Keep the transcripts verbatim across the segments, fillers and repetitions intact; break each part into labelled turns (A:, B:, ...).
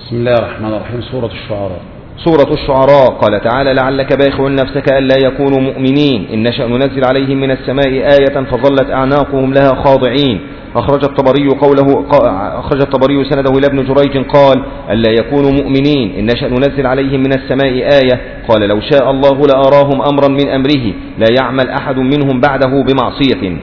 A: بسم الله الرحمن الرحيم. سورة الشعراء.
B: سورة الشعراء. قال تعالى: لعلك باخع نفسك ألا يكونوا مؤمنين إن نشأ ننزل عليهم من السماء آية فظلت أعناقهم لها خاضعين. أخرج الطبري قوله أخرج الطبري سنده إلى ابن جريج قال: ألا يكونوا مؤمنين إن نشأ ننزل عليهم من السماء آية. قال: لو شاء الله لأراهم أمرا من أمره لا يعمل أحد منهم بعده بمعصية.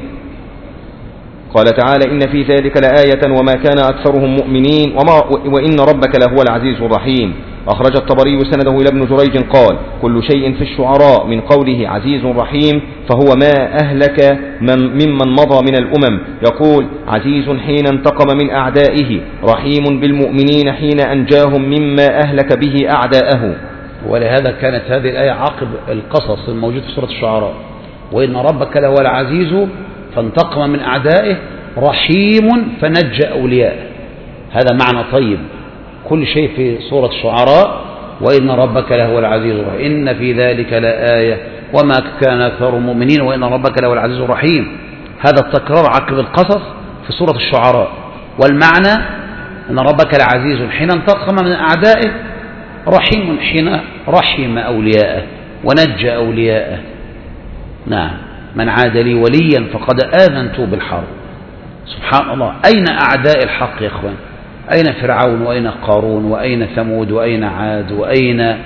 B: قال تعالى: إن في ذلك لآية وما كان أكثرهم مؤمنين وما وإن ربك لهو العزيز الرحيم. أخرج الطبري سنده إلى ابن جريج قال: كل شيء في الشعراء من قوله عزيز رحيم فهو ما أهلك من ممن مضى من الأمم. يقول: عزيز حين انتقم من أعدائه، رحيم بالمؤمنين حين أنجاهم مما أهلك به أعداءه.
A: ولهذا كانت هذه الآية عقب القصص الموجود في سورة الشعراء: وإن ربك لهو العزيز فانتقم من أعدائه، رحيم فنجى أولياءه. هذا معنى طيب. كل شيء في سورة الشعراء: وإن ربك لهو العزيز الرحيم، إن في ذلك لآية وما كان أكثر المؤمنين وإن ربك لهو العزيز الرحيم. هذا التكرار عقب القصص في سورة الشعراء. والمعنى أن ربك العزيز حين انتقم من أعدائه، رحيم حين رحم أولياءه ونجى أولياءه. نعم. من عاد لي وليا فقد آذنته بالحرب. سبحان الله. أين أعداء الحق يا إخوان؟ أين فرعون وأين قارون وأين ثمود وأين عاد وأين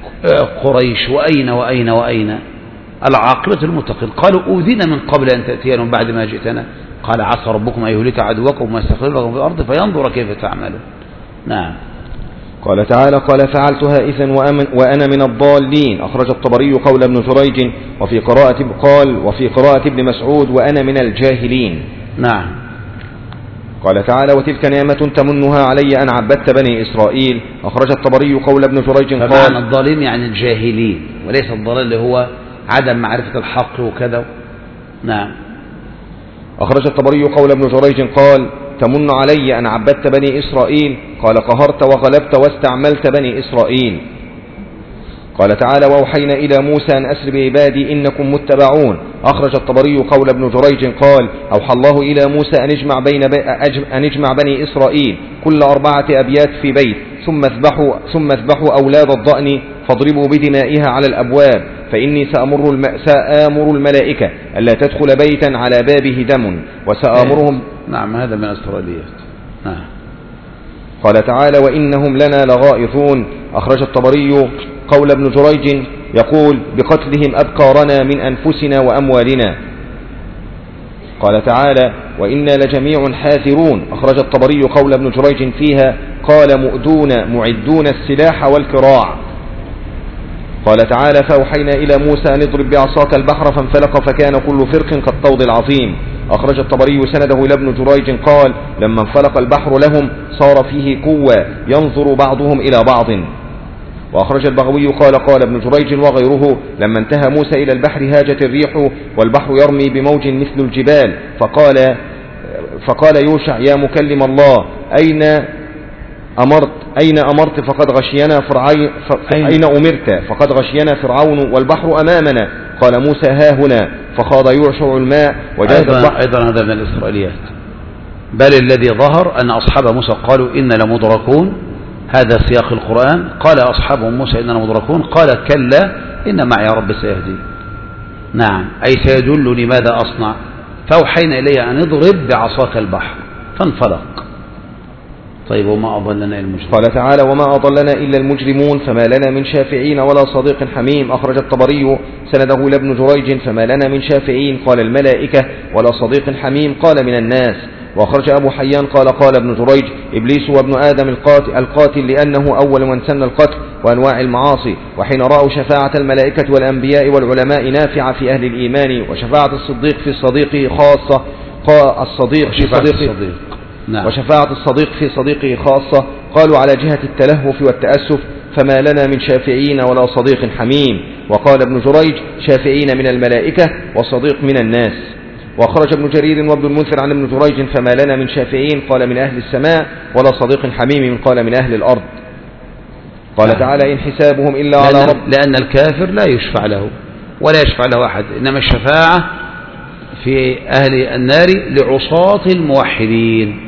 A: قريش وأين وأين وأين؟ العاقبة المتقين. قالوا: أوذينا من قبل أن تأتينا من بعد ما جئتنا. قال: عسى ربكم أن يهلك عدوكم ويستخلفكم في الأرض فينظر كيف تعملون. نعم.
B: قال تعالى: قال: فعلتها إذا وأنا من الضالين. أخرج الطبري قول ابن جريج وفي قراءة قال وفي قراءة ابن مسعود: وأنا من الجاهلين.
A: نعم.
B: قال تعالى: وتلك نعمة تمنها علي أن عبدت بني إسرائيل. أخرج الطبري قول ابن جريج قال:
A: فمعنى الضالين يعني الجاهلين، وليس الضلال اللي هو عدم معرفة الحق وكذا. نعم.
B: أخرج الطبري قول ابن جريج قال: تمن علي أن عبدت بني إسرائيل. قال: قهرت وغلبت واستعملت بني إسرائيل. قال تعالى: وأوحينا إلى موسى أن أسر بعبادي إنكم متبعون. أخرج الطبري قول ابن جريج قال: أوحى الله إلى موسى أن اجمع, بين بي أن اجمع بني إسرائيل كل أربعة أبيات في بيت ثم اذبحوا, ثم اذبحوا أولاد الضأن فاضربوا بدمائها على الأبواب فإني سأمر, الم... سأمر الملائكة ألا تدخل بيتا على بابه دم وسأمرهم.
A: نعم. هذا من الإسرائيليات. نعم.
B: قال تعالى: وإنهم لنا لغائظون. أخرج الطبري قول ابن جريج يقول: بقتلهم أبكارنا من أنفسنا وأموالنا. قال تعالى: وإنا لجميع حاذرون. أخرج الطبري قول ابن جريج فيها قال: مؤدون معدون السلاح والكراع. قال تعالى: فأوحينا إلى موسى أن اضرب بعصاك البحر فانفلق فكان كل فرق كالطود العظيم. أخرج الطبري سنده إلى ابن جريج قال: لما انفلق البحر لهم صار فيه قوة ينظر بعضهم إلى بعض. وأخرج البغوي قال: قال ابن جريج وغيره: لما انتهى موسى إلى البحر هاجت الريح والبحر يرمي بموج مثل الجبال فقال, فقال يوشع: يا مكلم الله أين أمرت أين أمرت فقد غشينا فرعون أين أمرت فقد غشينا فرعون والبحر أمامنا. قال موسى: ها هنا. فخاض يوشع الماء وجاز البحر.
A: أيضا هذا من الإسرائيليات. بل الذي ظهر أن أصحاب موسى قالوا: إن لمدركون. هذا سياق القرآن. قال أصحاب موسى: إننا مدركون. قال: كلا إن معي رب سيهدي. نعم. أي سيدلني ماذا أصنع. فأوحينا إلي أن اضرب بعصاك البحر فانفلق. طيب. وما أضلنا إلا المجرمون.
B: قال تعالى: وما أضلنا إلا المجرمون فما لنا من شافعين ولا صديق حميم. أخرج الطبري سنده لابن جريج: فما لنا من شافعين. قال: الملائكة. ولا صديق حميم. قال: من الناس. وأخرج أبو حيان قال: قال ابن جريج: إبليس وابن آدم القاتل, القاتل لأنه أول من سن القتل وأنواع المعاصي. وحين رأوا شفاعة الملائكة والأنبياء والعلماء نافعة في أهل الإيمان وشفاعة الصديق في صديقه خاصة الصديق في صديقه
A: نعم.
B: وشفاعة الصديق في صديقه خاصة قالوا على جهة التلهف والتأسف: فما لنا من شافعين ولا صديق حميم. وقال ابن جريج: شافعين من الملائكة وصديق من الناس. وأخرج ابن جرير وابن المنذر عن ابن جريج: فما لنا من شافعين قال من أهل السماء ولا صديق حميم قال من أهل الأرض. قال نعم. تعالى: إن حسابهم إلا على رب.
A: لأن الكافر لا يشفع له ولا يشفع له أحد، إنما الشفاعة في أهل النار لعصاة الموحدين.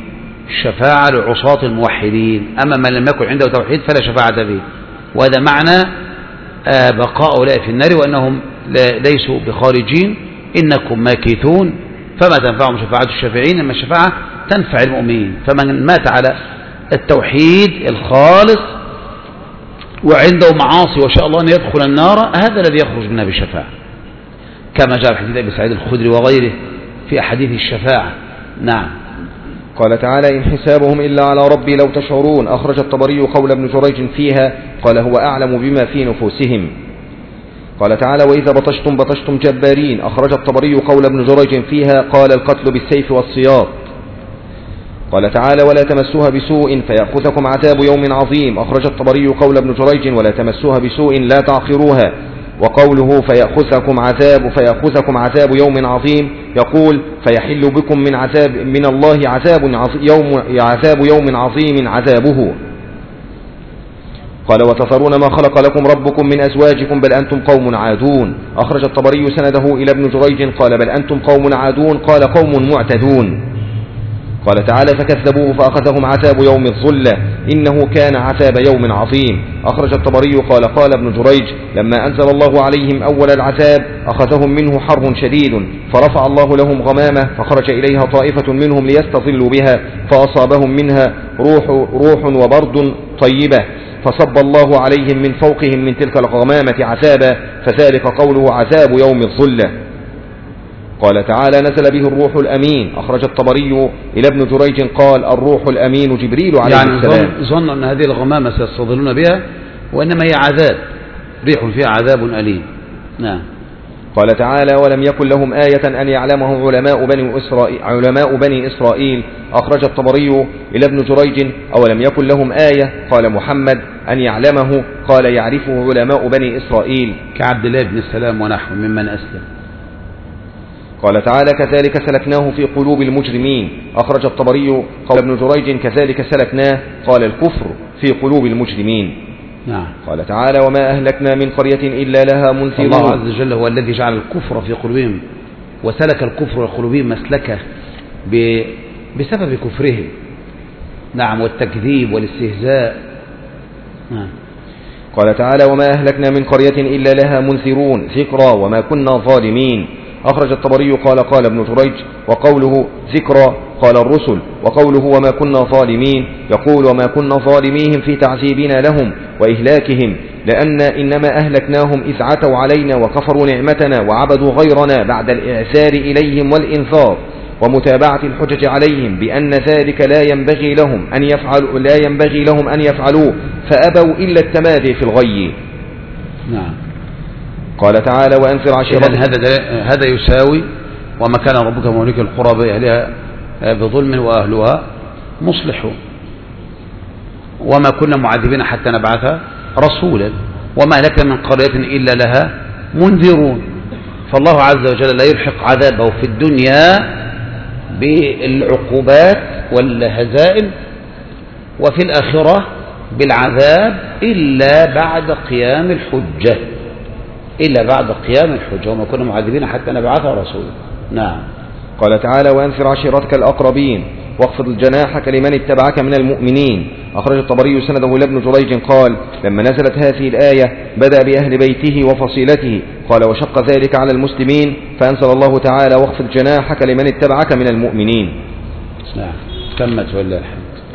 A: الشفاعة لعصاة الموحدين، أما من لم يكن عنده توحيد فلا شفاعة به. وهذا معنى بقاء هؤلاء في النار وأنهم ليسوا بخارجين، إنكم ماكثون فما تنفعهم شفاعة الشافعين، أما الشفاعة تنفع المؤمنين. فمن مات على التوحيد الخالص وعنده معاصي وشاء الله أن يدخل النار، هذا الذي يخرج منها بشفاعة، كما جاء في حديث أبي سعيد الخدري وغيره في أحاديث الشفاعة. نعم.
B: قال تعالى: إن حسابهم إلا على ربي لو تشعرون. أخرج الطبري قول ابن جريج فيها، قال: هو أعلم بما في نفوسهم. قال تعالى: وإذا بطشتم بطشتم جبارين. أخرج الطبري قول ابن جريج فيها، قال: القتل بالسيف والسياط. قال تعالى: ولا تمسوها بسوء فيأخذكم عذاب يوم عظيم. أخرج الطبري قول ابن جريج: ولا تمسوها بسوء لا تعقروها. وقوله فيأخذكم عذاب فيأخذكم عذاب يوم عظيم، يقول: فيحل بكم من عذاب من الله عذاب يوم عذاب يوم عظيم عذابه. قال: وتذرون ما خلق لكم ربكم من أزواجكم بل أنتم قوم عادون. أخرج الطبري سنده إلى ابن جريج قال: بل أنتم قوم عادون، قال: قوم معتدون. قال تعالى: فكذبوه فأخذهم عذاب يوم الظلة إنه كان عذاب يوم عظيم. أخرج الطبري قال: قال ابن جريج: لما أنزل الله عليهم أول العذاب أخذهم منه حر شديد، فرفع الله لهم غمامة فخرج إليها طائفة منهم ليستظلوا بها، فأصابهم منها روح, روح وبرد طيبة، فصب الله عليهم من فوقهم من تلك الغمامة عذابا، فذلك قوله عذاب يوم الظلة. قال تعالى: نزل به الروح الأمين. أخرج الطبري إلى ابن جريج قال: الروح الأمين جبريل عليه يعني السلام.
A: يعني ظن أن هذه الغمامة سيستظلون بها، وإنما هي عذاب، ريح فيها عذاب أليم. نعم.
B: قال تعالى: ولم يكن لهم آية أن يعلمه علماء بني إسرائيل, علماء بني إسرائيل. أخرج الطبري إلى ابن جريج: أولم يكن لهم آية؟ قال محمد: أن يعلمه. قال: يعرفه علماء بني إسرائيل
A: كعبد الله بن السلام ونحو ممن أسلم.
B: قال تعالى: كذلك سلكناه في قلوب المجرمين. أخرج الطبري قول ابن جريج: كذلك سلكناه، قال: الكفر في قلوب المجرمين.
A: نعم.
B: قال تعالى: وما أهلكنا من قرية إلا لها منذرون.
A: الله عز وجل هو الذي جعل الكفر في قلوبهم، وسلك الكفر في قلوبهم مسلكه بسبب كفرهم. نعم. والتكذيب والاستهزاء. نعم.
B: قال تعالى: وما أهلكنا من قرية إلا لها منذرون ذكرى وما كنا ظالمين. أخرج الطبري قال: قال ابن جريج: وقوله ذكرى قال الرسل، وقوله وما كنا ظالمين يقول وما كنا ظالميهم في تعذيبنا لهم وإهلاكهم، لأن إنما أهلكناهم إذ عتوا علينا وكفروا نعمتنا وعبدوا غيرنا بعد الإعذار إليهم والإنذار ومتابعة الحجج عليهم بأن ذلك لا ينبغي لهم أن يفعلوا لا ينبغي لهم أن يفعلوه، فأبوا إلا التمادي في الغي.
A: نعم.
B: قال تعالى: وأنذر عشيرتك.
A: هذا هذا يساوي وما كان ربك مهلك القرى بأهلها بظلم وأهلها مصلحون، وما كنا معذبين حتى نبعث رسولا، وما لك من قرية إلا لها منذرون. فالله عز وجل لا يلحق عذابه في الدنيا بالعقوبات والهزائم، وفي الآخرة بالعذاب إلا بعد قيام الحجة، إلا بعد قيام الحجة، وما كنا معذبين حتى نبعث رسولا. نعم.
B: قال تعالى: وأنذر عشيرتك الأقربين واخفض جناحك لمن اتبعك من المؤمنين. أخرج الطبري سنده إلى ابن جريج قال: لما نزلت هذه الآية بدأ بأهل بيته وفصيلته، قال: وشق ذلك على المسلمين، فأنزل الله تعالى: واخفض جناحك لمن اتبعك من المؤمنين.
A: نعم. تمت ولله الحمد.